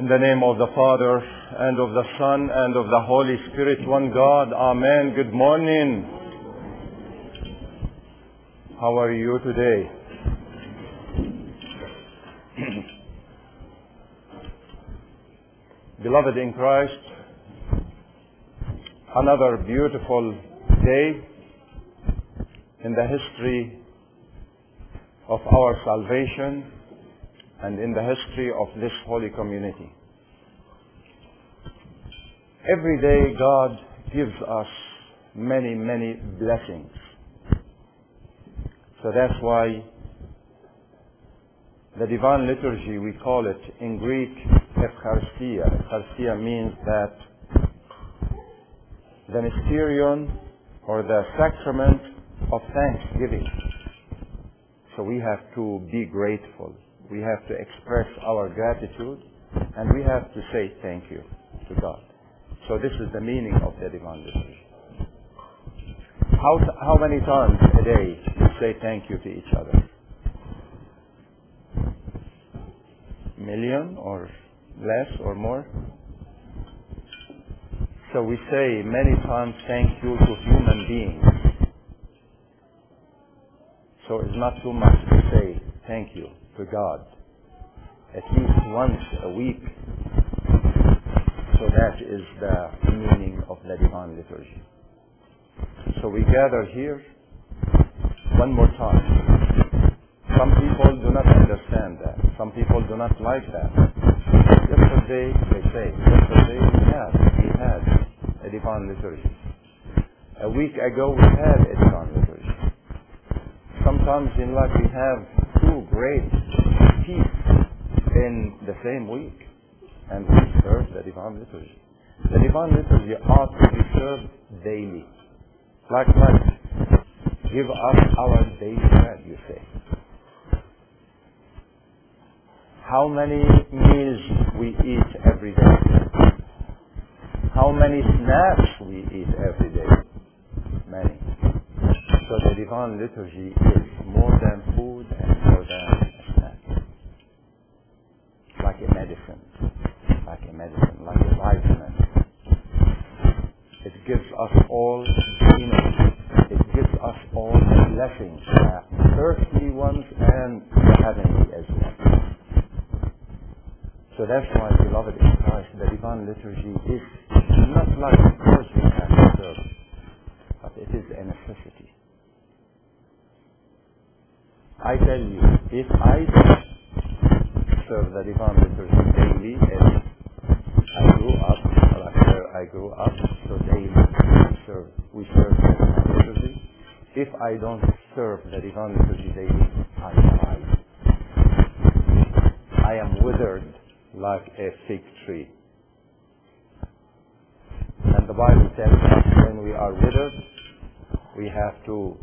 In the name of the Father, and of the Son, and of the Holy Spirit, one God. Amen. Good morning. How are you today? Beloved in Christ, another beautiful day in the history of our salvation and in the history of this holy community. Every day God gives us many, many blessings. So that's why the Divine Liturgy, we call it in Greek Eucharistia. Eucharistia means that the mysterion or the sacrament of thanksgiving. So we have to be grateful. We have to express our gratitude, and we have to say thank you to God. So this is the meaning of the Divine Liturgy. How many times a day we say thank you to each other? Million or less or more? So we say many times thank you to human beings. So it's not too much to say thank you to God at least once a week. So that is the meaning of the Divine Liturgy. So we gather here one more time. Some people do not understand that. Some people do not like that. Yesterday, they say, we had a Divine Liturgy. A week ago we had a Divine Liturgy. Sometimes in life we have two great feasts in the same week, and we serve the Divine Liturgy. The Divine Liturgy ought to be served daily. Like, give us our daily bread, you say. How many meals we eat every day? How many snacks we eat every day? Many. So the Divine Liturgy is more than food and more than a snack. Like a medicine, like a vitamin. It gives us all energy. It gives us all the blessings, the earthly ones and the heavenly as well. So that's why, beloved in Christ, the Divine Liturgy is not like because we have to serve, but it is a necessity. I tell you, if I don't serve the Divine Liturgy daily, as I grew up, so daily we serve the Divine Liturgy. If I don't serve the Divine Liturgy daily, I die. I am withered like a fig tree. And the Bible tells us when we are withered, we have to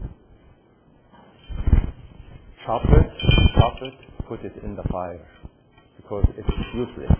chop it, put it in the fire, because it's useless.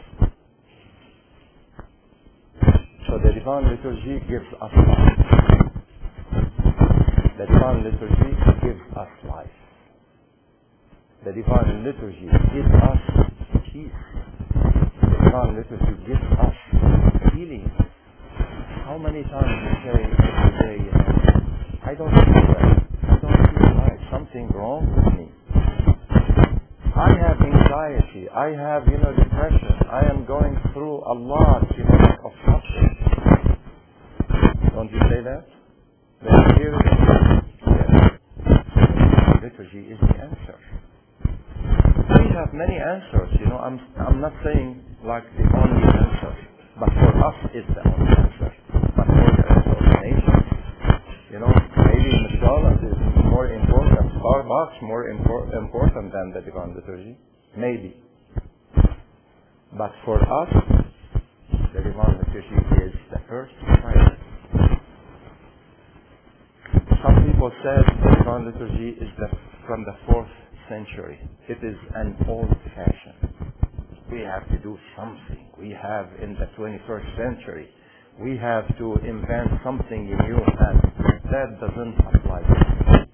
So the Divine Liturgy gives us life. The Divine Liturgy gives us life. The Divine Liturgy gives us peace. The Divine Liturgy gives us healing. How many times we say every day, I don't feel well. I don't feel right. Something wrong with me. I have anxiety. I have, depression. I am going through a lot, of suffering. Don't you say that? Then here it is. Yes. Liturgy is the answer. We have many answers, I'm not saying like the only answer, but for us it's the only answer. But for the rest of the nation, maybe McDonald's is more important, Starbucks more important than the Divine Liturgy. Maybe. But for us, the Divine Liturgy is the first priority. Some people said the Divine Liturgy is from the 4th century. It is an old fashion. We have to do something. We have in the 21st century, we have to invent something new, and that doesn't apply to us.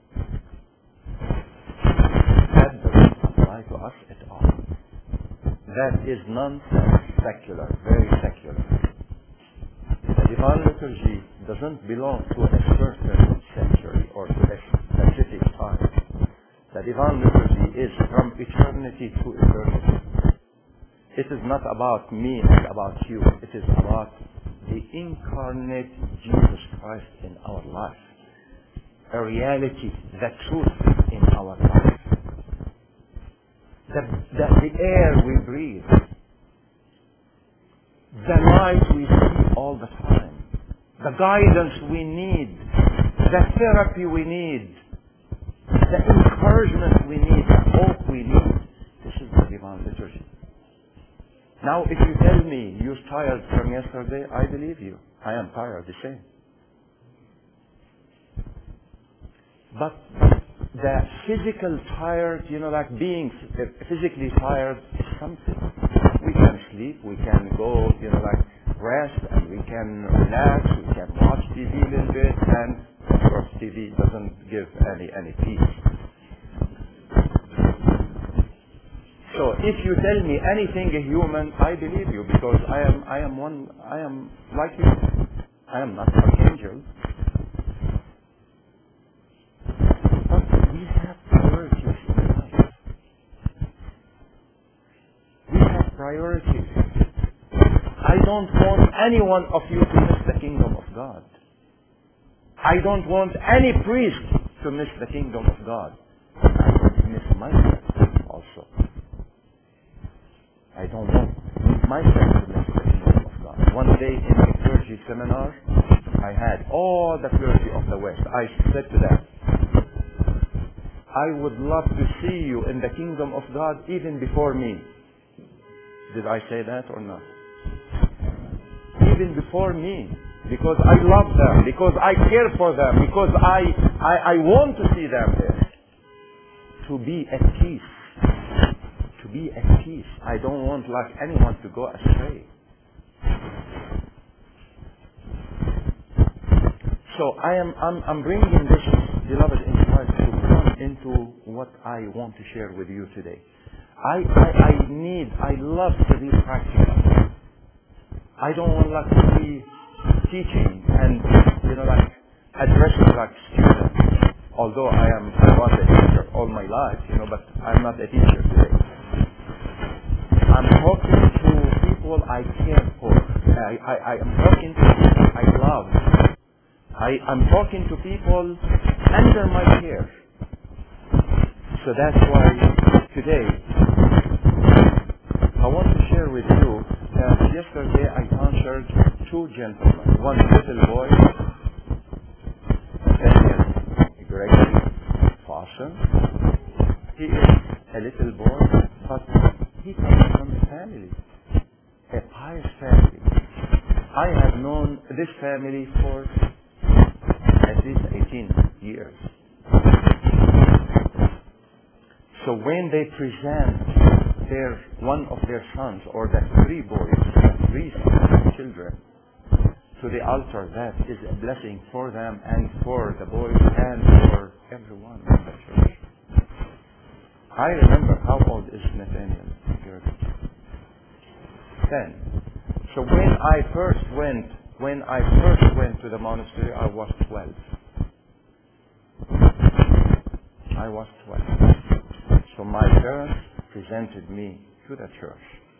That doesn't apply to us at all. that is nonsense, secular, very secular. The divine liturgy doesn't belong to a certain century or to a specific time. The divine liturgy is from eternity to eternity. It is not about me and about you. It is about the incarnate Jesus Christ in our life. A reality, the truth in our life. The air we breathe. The light we see all the time. The guidance we need. The therapy we need. The encouragement we need. The hope we need. This is the divine liturgy. Now, if you tell me you're tired from yesterday, I believe you. I am tired the same. But the physical tired, like being physically tired is something. We can sleep, we can go, rest, and we can relax, we can watch TV a little bit, and of course TV doesn't give any peace. So if you tell me anything human, I believe you, because I am like you. I am not an angel. But we have priorities in life. We have priorities. I don't want any one of you to miss the kingdom of God. I don't want any priest to miss the kingdom of God. I don't miss myself also. I don't want myself to miss the kingdom of God. One day in a clergy seminar, I had all the clergy of the West. I said to them, I would love to see you in the kingdom of God even before me. Did I say that or not? Even before me. Because I love them. Because I care for them. Because I want to see them there. To be at peace. To be at peace. I don't want anyone to go astray. So I'm bringing this, beloved in Christ, to come into what I want to share with you today. I love to be practical. I don't want to be teaching and addressing students. Although I was a teacher all my life, but I'm not a teacher today. I'm talking to people I care for. I am talking to people I love. I'm talking to people under my care. So that's why today I want to share with you that yesterday I counseled two gentlemen. One little boy, Daniel Gregory Fawson. He is a little boy, but he comes from a family, a pious family. I have known this family for at least 18 years. So when they present one of their sons, or the three boys, three children, to the altar, that is a blessing for them and for the boys and for everyone in the church. I remember, how old is Nathaniel? 10. So when I first went to the monastery, I was 12. I was 12. So my parents presented me to the church.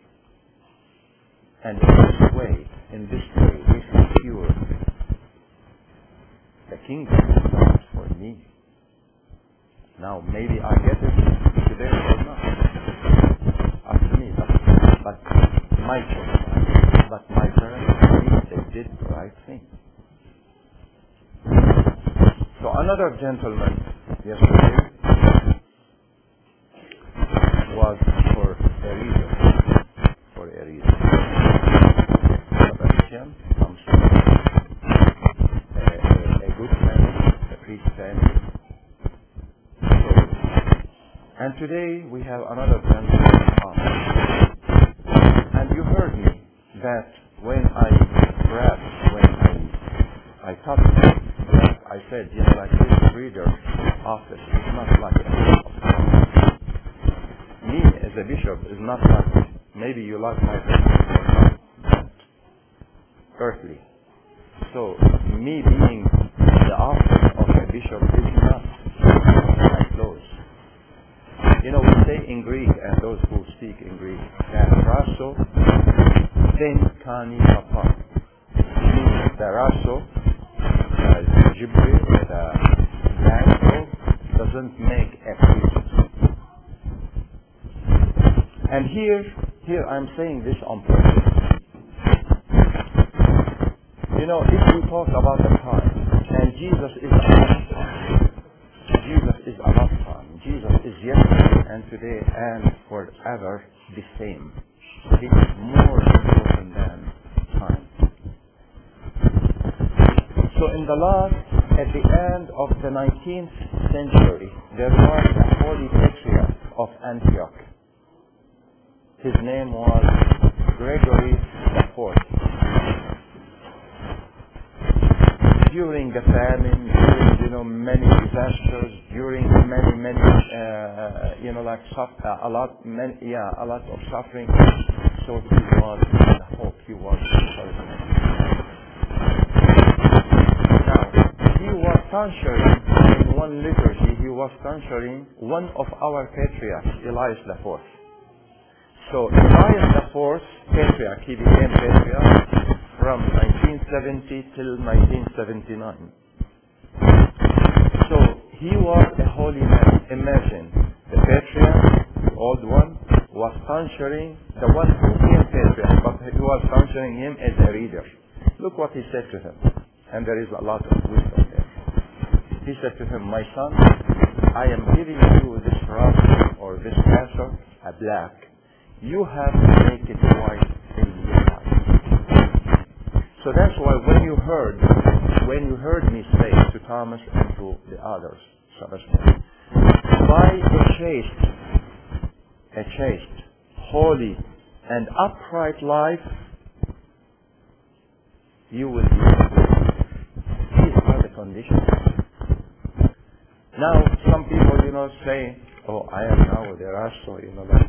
And in this way, we secured the kingdom of God for me. Now, maybe I get it today or not. Up to me, but my choice. But my parents, they did the right thing. So another gentleman yesterday was for a reason. Sebastian comes from a good family, a priest family. And today we have another gentleman. And you heard me that when I talked, I said, this reader office is not like a me as a bishop is not like Maybe you like my version, but earthly. So, me being the office of a bishop is not my clothes. You know, we say in Greek, and those who speak in Greek, that raso ten kani papa. The raso, the gibberish, the blanco, doesn't make a priest. And here I'm saying this on purpose. You know, if we talk about the time, and Jesus is above time. Jesus is above time. Jesus is yesterday and today and forever the same. He is more important than time. So in the last, at the end of the 19th century, there was a holy patriarch of Antioch. His name was Gregory IV. During the famine, during many disasters, during many a lot of suffering. So he was the hope. He was the encouragement. Now he was censuring in one liturgy. He was censuring one of our patriarchs, Elias IV. So Elias IV, patriarch, he became patriarch from 1970 till 1979. So he was a holy man. Imagine the patriarch, the old one, was censuring the one who became patriarch, but he was censuring him as a reader. Look what he said to him, and there is a lot of wisdom there. He said to him, "My son, I am giving you this robe or this castle, a black. You have to make it white in your life." So that's why when you heard me say to Thomas and to the others, by a chaste, holy, and upright life, you will be saved. These are the conditions. Now, some people, say, "Oh, I am now the Rasto, like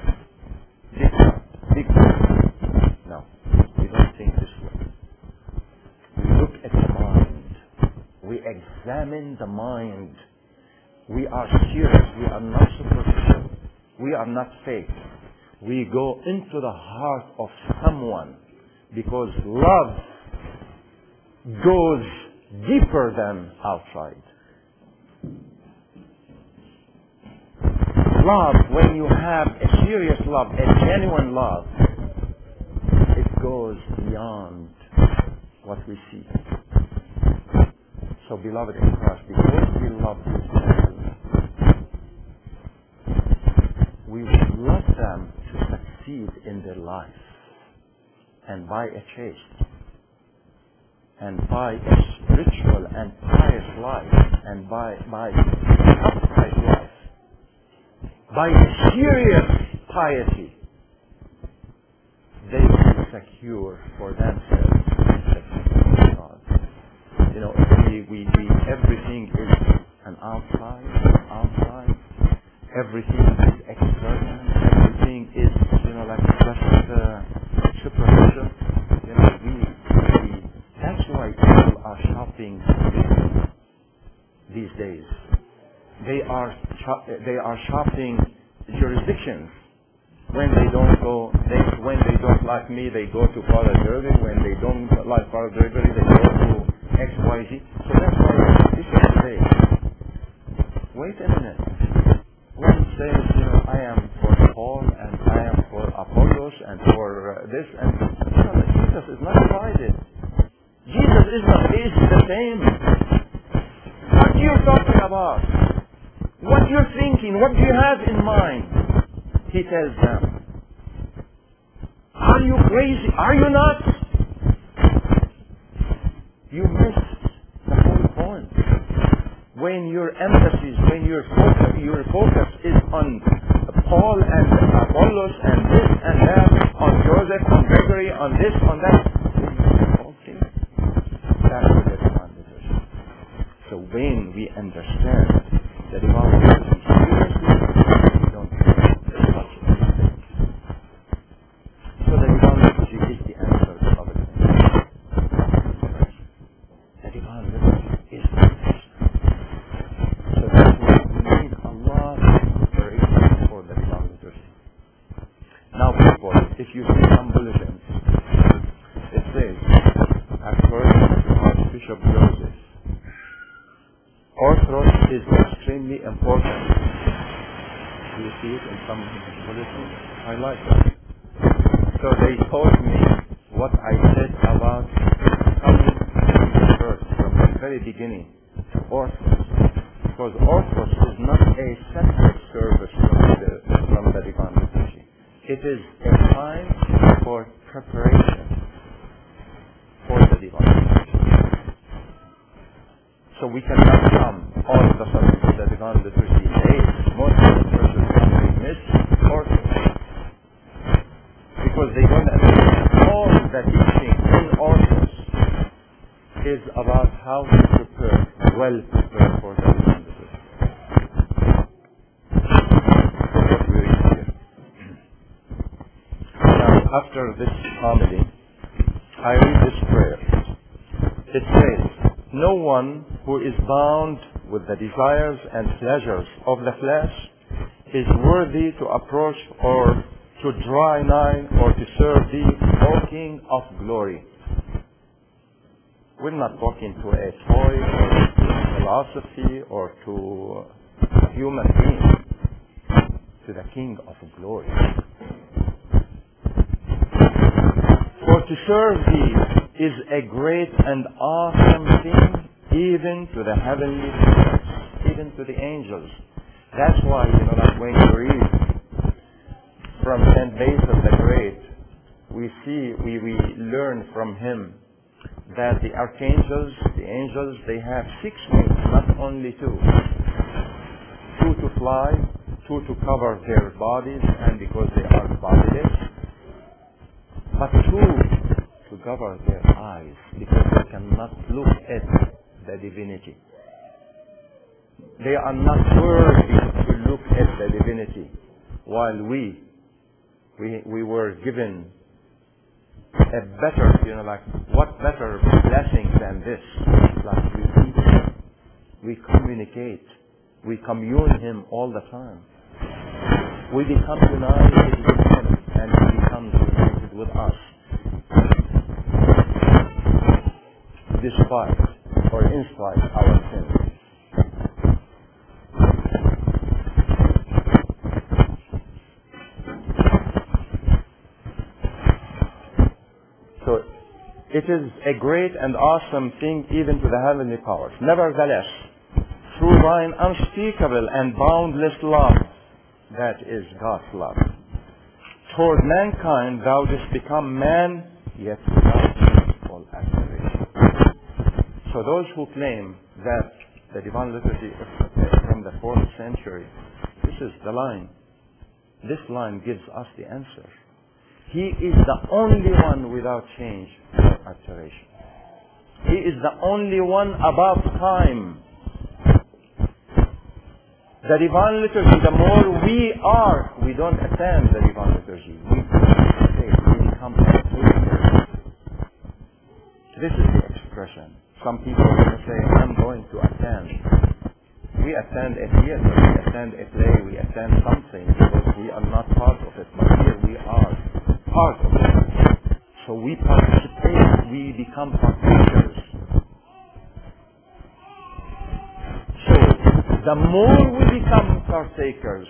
big time." No, we don't think this way. We look at the mind. We examine the mind. We are serious. We are not superficial. We are not fake. We go into the heart of someone because love goes deeper than outside. Love, when you have a serious love, a genuine love, it goes beyond what we see. So, beloved in Christ, because we love these people, we would love them to succeed in their life, and by a chaste, and by a spiritual and pious life, and by upright life, by serious piety, they will secure for themselves God. Everything is an outside. Everything is external. Everything is, just superficial. That's why people are shopping these days. They are shopping jurisdictions. When they don't like me, they go to Father Gregory. When they don't like Father Gregory, they go to XYZ. So that's why this is today. Wait a minute. One says, I am for Paul and I am for Apollos and for this and Jesus is not divided. Jesus is the same. What you're talking about? What you're thinking? What do you have in mind? He tells them. Are you crazy? Are you nuts? You missed the whole point. When your emphasis, when your focus is on Paul and Apollos and this and that, on Joseph, on Gregory, on this, on that, okay, that's the divine liturgy. So when we understand the divine liturgy seriously, we don't touch it. Orthros is extremely important. Do you see it in some bulletins? I like that. So they told me what I said about coming first from the very beginning, Orthros. Because Orthros is not a separate service from the Divine Liturgy. It is a time for preparation for the Divine Liturgy. So we cannot come all of a sudden to the Divine Liturgy late. Most of the churches miss Orthros because they don't understand all the teaching in Orthros is about how to prepare, well prepare for the Divine Liturgy. What we read here. Now, after this homily, I read this prayer. It says, "No one who is bound with the desires and pleasures of the flesh is worthy to approach or to draw nigh or to serve thee, O King of glory." We're not talking to a toy or to philosophy or to a human being, to the King of glory. For to serve thee is a great and awesome thing, even to the heavenly spirits, even to the angels. That's why, like when you read from St. Basil the Great, we learn from him that the archangels, the angels, they have 6 wings, not only 2. 2 to fly, 2 to cover their bodies, and because they are bodiless, but 2 to cover their eyes, because they cannot look at the divinity. They are not worthy to look at the divinity, while we were given a better, what better blessing than this? Like we eat Him, we communicate, we commune Him all the time. We become united with Him, and He becomes united with us. Despite or in spite our sins. So it is a great and awesome thing even to the heavenly powers. Nevertheless, through thine unspeakable and boundless love, that is God's love, toward mankind thou didst become man, yet without all aspiration. So those who claim that the Divine Liturgy is from the 4th century, this is the line. This line gives us the answer. He is the only one without change or alteration. He is the only one above time. The Divine Liturgy, the more we don't attend the Divine Liturgy. We become partakers. This is the expression. Some people are going to say, I'm going to attend. We attend a theater, we attend a play, we attend something because we are not part of it, but here we are part of it. So we participate, we become partakers. So the more we become partakers,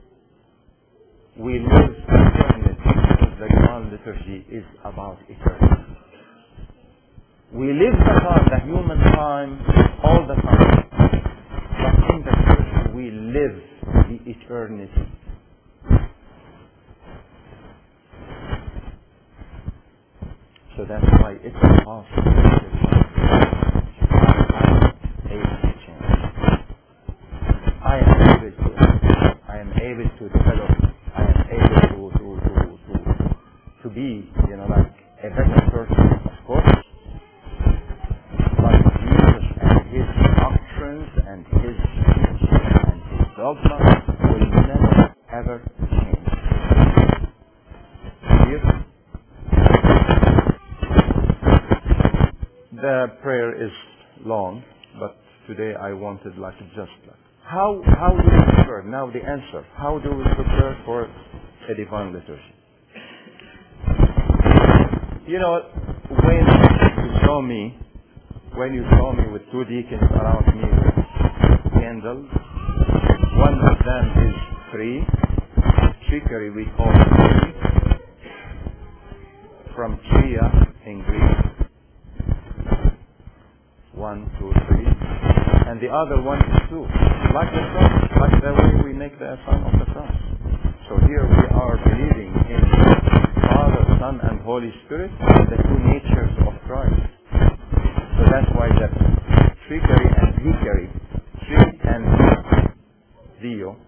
we live eternity, because the Divine Liturgy is about eternity. We live the human time, all the time. But in the church, we live the eternity. So that's why it's impossible to change. I am able to develop. I am able to be, like a better person, of course. And his speech and his dogma will never ever change. Here, the prayer is long, but today I wanted how do we prepare? Now the answer. How do we prepare for a Divine Liturgy? When you saw me with 2 deacons around me archangels. One of them is three. Trickery we call three, from tria in Greek. 1, 2, 3. And the other one is 2. Like the cross, like the way we make the sign of the cross. So here we are believing in Father, Son, and Holy Spirit, the two natures of Christ. So that's why the trickery and hickory, tri and dio.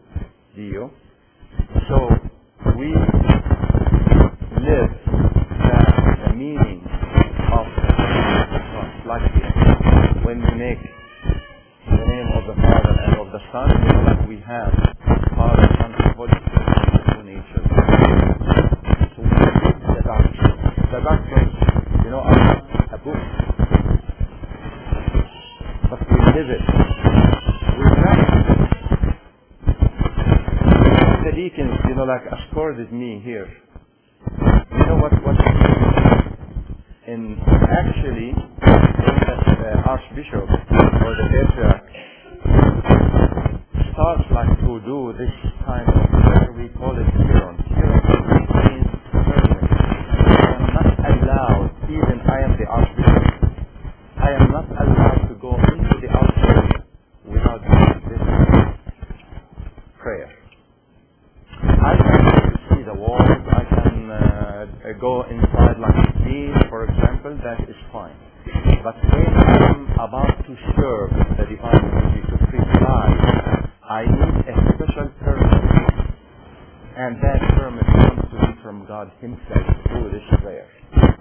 So we live the meaning of the cross like this. When we make the name of the Father and of the Son, we know that we have Father, Son, and Holy Spirit, the two natures. So we live the doctrine. The doctrines, are not a book, but we live it. We practice it. The deacons, escorted me here. You know what in actually the Archbishop or the Patriarch starts to do this kind of prayer. We call it Huron. Huron means servant. I am not allowed, even I am the Archbishop, I am not allowed to go into the altar without doing this prayer. I can see the walls, I can go inside like a scene, for example, that is fine. But when I am about to serve the divine liturgy, to preside, I need a special permit. And that permit comes to me from God Himself through this prayer.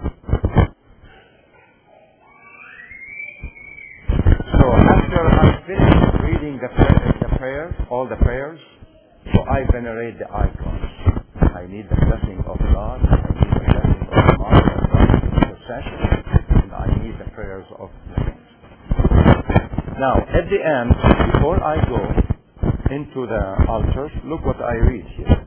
So after I finish reading the prayers, all the prayers, so I venerate the icons. I need the blessing of God, I need the blessing of the Mother of God, intercession, and I need the prayers of the saints. Now, at the end, before I go into the altar, look what I read here.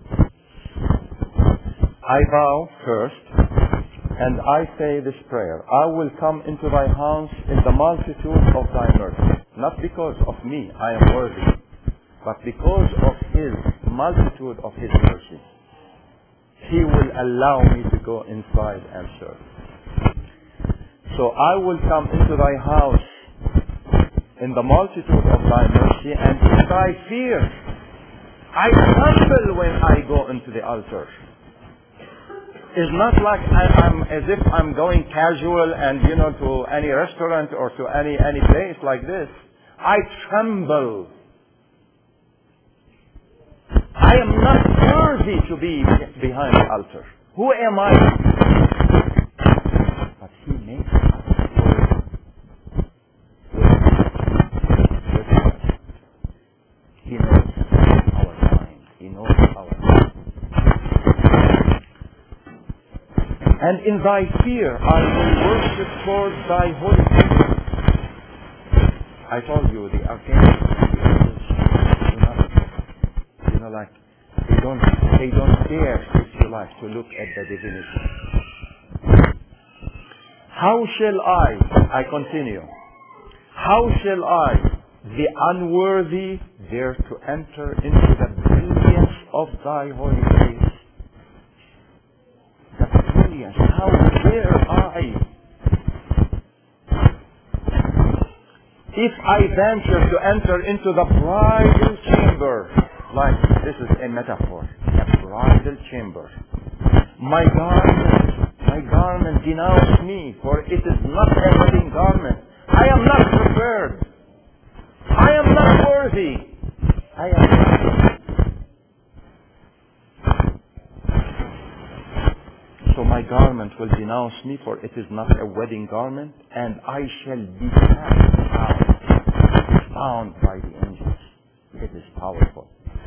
I bow first, and I say this prayer. I will come into thy house in the multitude of thy mercy. Not because of me, I am worthy, but because of His multitude of His mercy. He will allow me to go inside and serve. So I will come into thy house in the multitude of thy mercy, and in thy fear I tremble when I go into the altar. It's not like I'm as if I'm going casual and to any restaurant or to any place like this. I tremble. I am not worthy to be behind the altar. Who am I? But He makes us worthy. He knows our mind. He knows our mind. And in thy fear I will worship towards thy holy presence. I told you the archangels do not, they don't dare, if you like, to look at the divinity. How shall I continue, how shall I, the unworthy, dare to enter into the brilliance of thy holy face? The brilliance, how dare I? If I venture to enter into the bridal chamber, like this is a metaphor, a bridal chamber, my garment denounce me, for it is not a wedding garment. I am not prepared. I am not worthy. I am not. So my garment will denounce me, for it is not a wedding garment, and I shall be cast out, bound by the angels. It is powerful.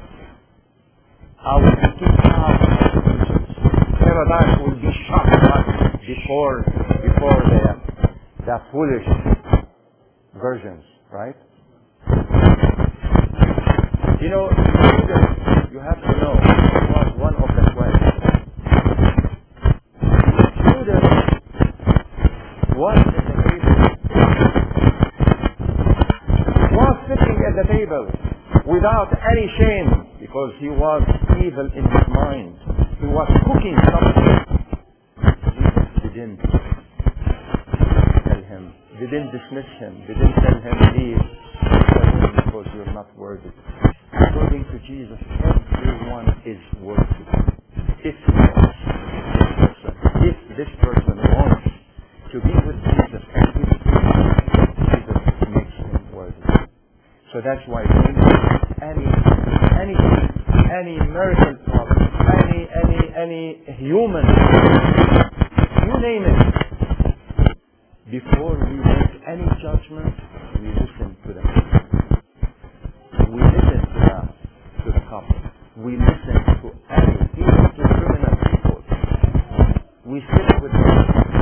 I will be kicked out of the angels. Paradise will be shut up before the foolish virgins, right? Judas, you have to know, was one of the 12. Judas was in the table, was sitting at at the table without any shame, because he was evil in his mind. He was cooking something. Jesus didn't tell him, didn't dismiss him, didn't tell him, leave, because you're not worthy. According to Jesus, everyone is worthy. If this person wants to be with Jesus and with Jesus makes him worthy. So that's why any miracle problem, any human, you name it, before we make any judgment, we listen to them. We listen to the couple. We listen to even to criminal people. We sit with them.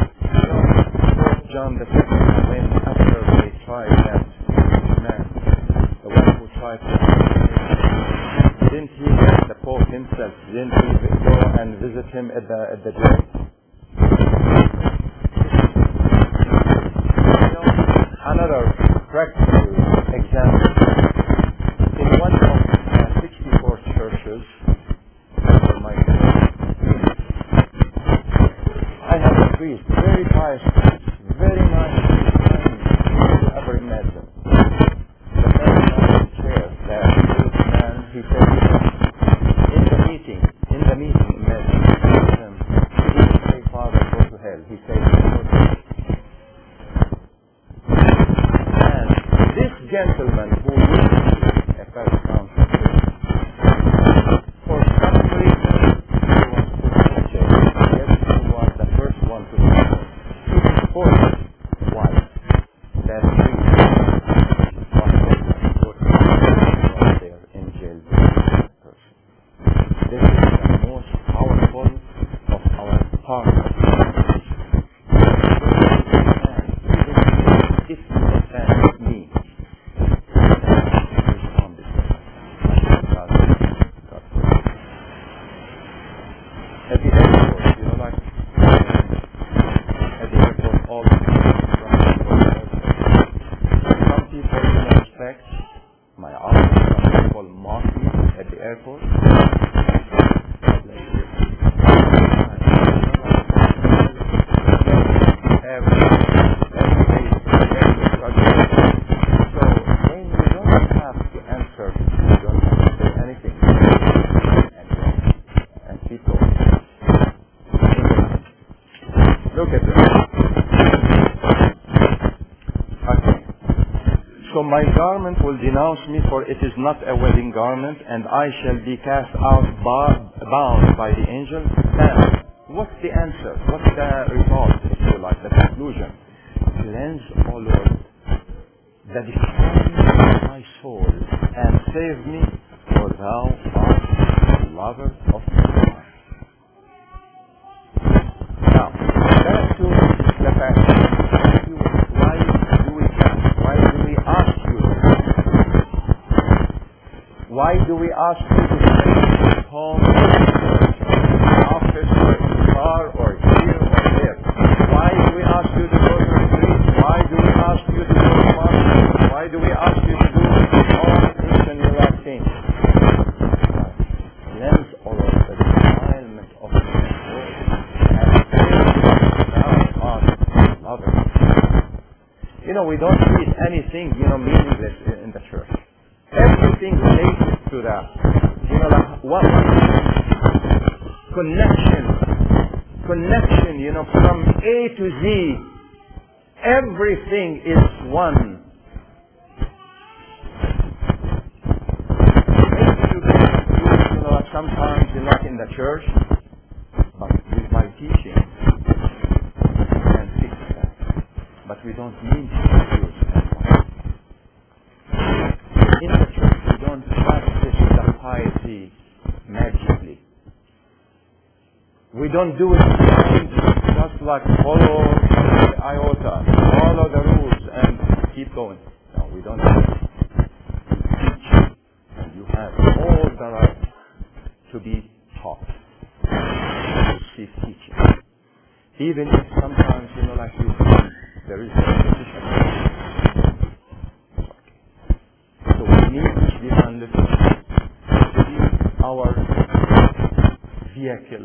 John the Baptist, when after they tried that man, the one who tried to didn't he let the Pope himself, didn't he go and visit him at the jail? Another practical example. In one of 64 churches, for my I have a priest, very pious priest, very nice man you ever imagine. The very nice chair there, this man, he said, in the meeting, imagine, he didn't say, Father, go to hell. He said, and this gentleman who used to be a parish council, for some reason, he was put in jail. Yes, he was the first one to be killed. His fourth wife, that priest, was there in jail with that person. This is the most powerful of our partners. If you offend me, respond this way. At the airport, you know, like at the airport, all the people some people respect my office, some people mock me at the airport. So my garment will denounce me, for it is not a wedding garment, and I shall be cast out bound by the angel. Now, what's the answer? What's the result, if you like, the conclusion? Cleanse, O Lord, the defilement of my soul, and save me, for thou art the lover of my life. Now, back to the passage. Why do we cast? Why do we ask you? Why do we ask you to stay at home, office, or car, or here, or there? Why do we ask you to go to the street? Why do we ask you to go to the market? Why do we ask you to do all Christian things? Cleanse all of the defilement of the soul, and thou art loving. You know, we don't read anything, meaningless in the church. Everything related to that. Like what? Connection, from A to Z. Everything is one. Sometimes you're not in the church, but with my teaching, we can fix that. But we don't mean to use that. In the church, we don't practice the piety magically. We don't do it just like follow the iota, follow the rules, and keep going. No, we don't do it. You teach, and you have all the right to be taught, to receive teaching. Even if sometimes, like you see, there is a repetition. So we vehicle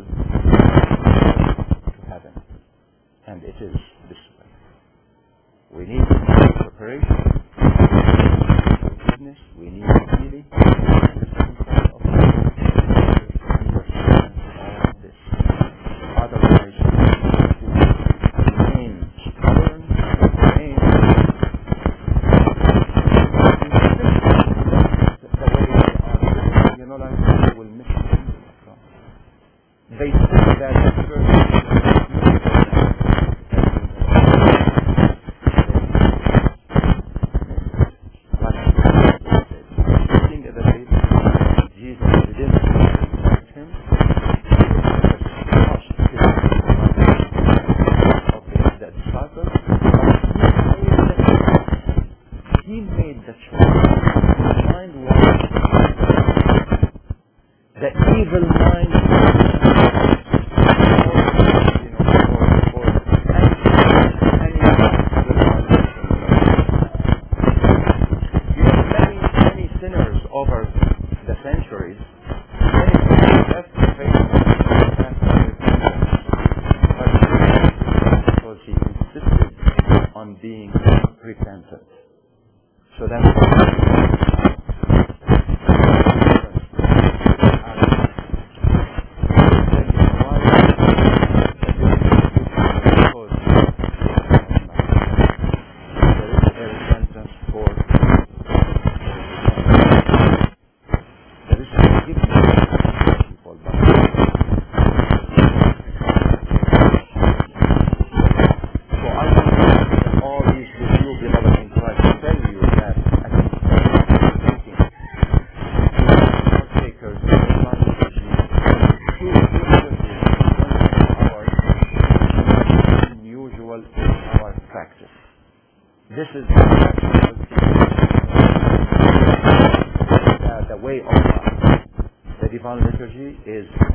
to heaven. And it is this way. We need preparation, forgiveness, we need healing, of understand all this. Otherwise, we remain stubborn, remain the way they are. Like they will miss the kingdom of God. They think that the church being repentant. So that's this is the way of God. The divine liturgy is